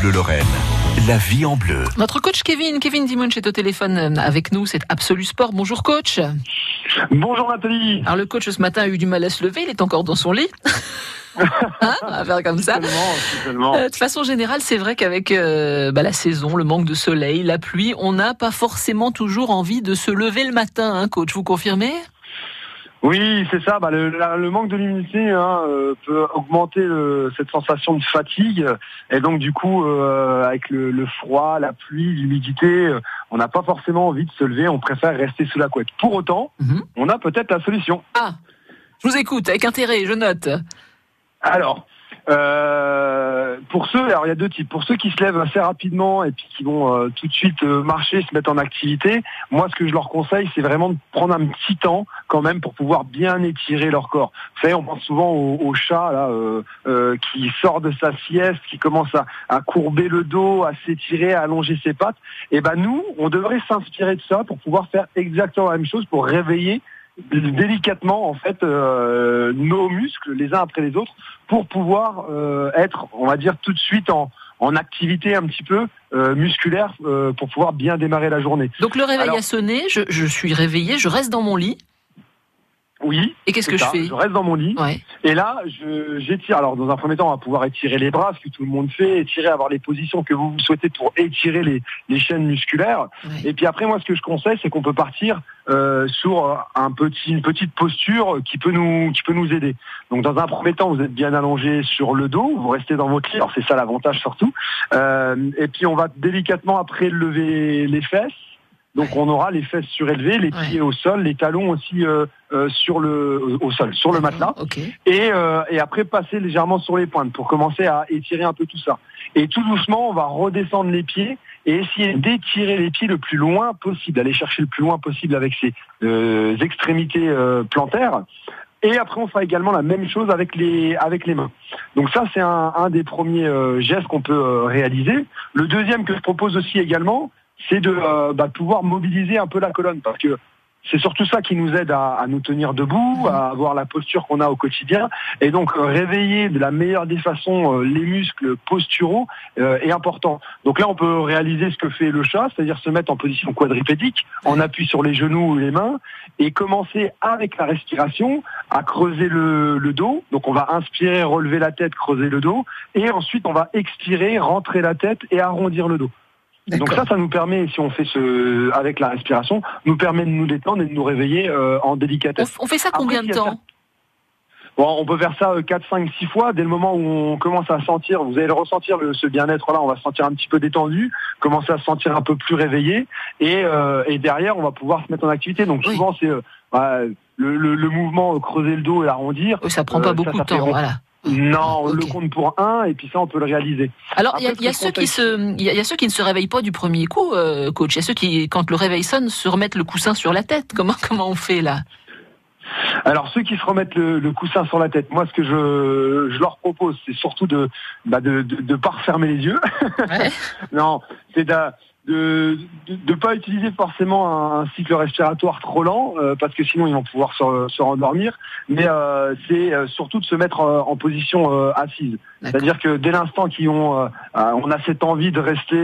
Bleu Lorraine, la vie en bleu. Notre coach Kevin Dimunch est au téléphone avec nous, c'est Absolu Sport. Bonjour coach. Bonjour Nathalie. Alors le coach ce matin a eu du mal à se lever, il est encore dans son lit. On va faire comme ça. De façon générale, c'est vrai qu'avec la saison, le manque de soleil, la pluie, on n'a pas forcément toujours envie de se lever le matin, hein, coach, vous confirmez ? Oui, c'est ça. Le manque de luminosité peut augmenter cette sensation de fatigue. Et donc, du coup, avec le froid, la pluie, l'humidité, on n'a pas forcément envie de se lever. On préfère rester sous la couette. Pour autant, on a peut-être la solution. Ah, je vous écoute avec intérêt, je note. Alors, il y a deux types. Pour ceux qui se lèvent assez rapidement et puis qui vont tout de suite marcher, se mettre en activité, moi ce que je leur conseille, c'est vraiment de prendre un petit temps quand même pour pouvoir bien étirer leur corps. Vous savez, on pense souvent au chat là, qui sort de sa sieste, qui commence à courber le dos, à s'étirer, à allonger ses pattes. Et nous, on devrait s'inspirer de ça pour pouvoir faire exactement la même chose, pour réveiller délicatement en fait nos muscles les uns après les autres pour pouvoir être, on va dire, tout de suite en activité un petit peu musculaire pour pouvoir bien démarrer la journée. Donc le réveil a sonné, je suis réveillé, je reste dans mon lit. Oui. Et qu'est-ce que je fais ? Je reste dans mon lit. Ouais. Et là, j'étire. Alors, dans un premier temps, on va pouvoir étirer les bras, ce que tout le monde fait, avoir les positions que vous souhaitez pour étirer les chaînes musculaires. Ouais. Et puis après, moi, ce que je conseille, c'est qu'on peut partir sur une petite posture qui peut nous aider. Donc, dans un premier temps, vous êtes bien allongé sur le dos, vous restez dans votre lit. Alors, c'est ça l'avantage surtout. Et puis, on va délicatement après lever les fesses. Donc on aura les fesses surélevées, les pieds au sol, les talons aussi sur le matelas. Okay. Et après passer légèrement sur les pointes pour commencer à étirer un peu tout ça. Et tout doucement, on va redescendre les pieds et essayer d'étirer les pieds le plus loin possible, aller chercher le plus loin possible avec ses extrémités plantaires. Et après, on fera également la même chose avec les mains. Donc ça, c'est un des premiers gestes qu'on peut réaliser. Le deuxième que je propose aussi également, c'est de pouvoir mobiliser un peu la colonne, parce que c'est surtout ça qui nous aide à nous tenir debout, à avoir la posture qu'on a au quotidien, et donc réveiller de la meilleure des façons les muscles posturaux est important. Donc là, on peut réaliser ce que fait le chat, c'est-à-dire se mettre en position quadripédique, en appui sur les genoux ou les mains, et commencer avec la respiration à creuser le dos. Donc on va inspirer, relever la tête, creuser le dos, et ensuite on va expirer, rentrer la tête et arrondir le dos. D'accord. Donc ça nous permet, si on fait avec la respiration, nous permet de nous détendre et de nous réveiller en délicatesse. On fait ça combien de temps ? On peut faire ça 4, 5, 6 fois. Dès le moment où on commence à sentir, vous allez le ressentir, ce bien-être-là, on va se sentir un petit peu détendu, commencer à se sentir un peu plus réveillé, et derrière, on va pouvoir se mettre en activité. Donc souvent, c'est le mouvement creuser le dos et arrondir. Oui, ça prend pas beaucoup de temps, voilà. Non, on le compte pour 1 et puis ça on peut le réaliser. Alors il y a ceux qui ne se réveillent pas du premier coup, coach. Il y a ceux qui, quand le réveil sonne, se remettent le coussin sur la tête. Comment on fait là ? Alors ceux qui se remettent le coussin sur la tête, moi ce que je leur propose, c'est surtout de pas refermer les yeux. Ouais. Non, c'est de pas utiliser forcément un cycle respiratoire trop lent, parce que sinon ils vont pouvoir se rendormir, mais c'est surtout de se mettre en position assise. D'accord. C'est-à-dire que dès l'instant on a cette envie de rester,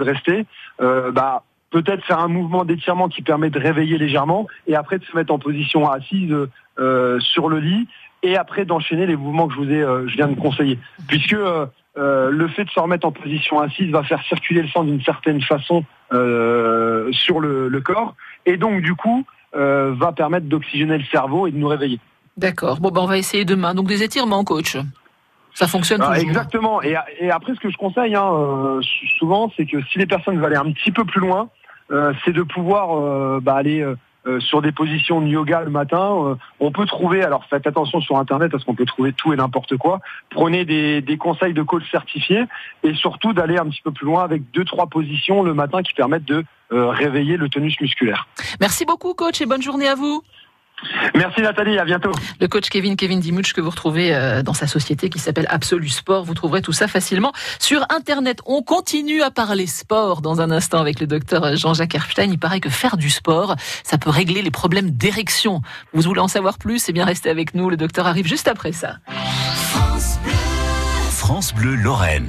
peut-être faire un mouvement d'étirement qui permet de réveiller légèrement, et après de se mettre en position assise sur le lit, et après d'enchaîner les mouvements que je viens de conseiller. Puisque le fait de se remettre en position assise va faire circuler le sang d'une certaine façon sur le corps, et donc du coup va permettre d'oxygéner le cerveau et de nous réveiller. D'accord. Bon, on va essayer demain. Donc des étirements, coach. Ça fonctionne toujours. Exactement. Et après, ce que je conseille souvent, c'est que si les personnes veulent aller un petit peu plus loin, c'est de pouvoir aller sur des positions de yoga le matin. On peut trouver, alors faites attention sur Internet parce qu'on peut trouver tout et n'importe quoi. Prenez des conseils de coach certifiés, et surtout d'aller un petit peu plus loin avec 2-3 positions le matin qui permettent de réveiller le tonus musculaire. Merci beaucoup coach et bonne journée à vous. Merci Nathalie, à bientôt. Le coach Kevin Dimunch que vous retrouvez dans sa société qui s'appelle Absolu Sport. Vous trouverez tout ça facilement sur Internet. On continue à parler sport dans un instant avec le docteur Jean-Jacques Erpstein. Il paraît que faire du sport, ça peut régler les problèmes d'érection. Vous voulez en savoir plus ? Eh bien, restez avec nous. Le docteur arrive juste après ça. France Bleu Lorraine.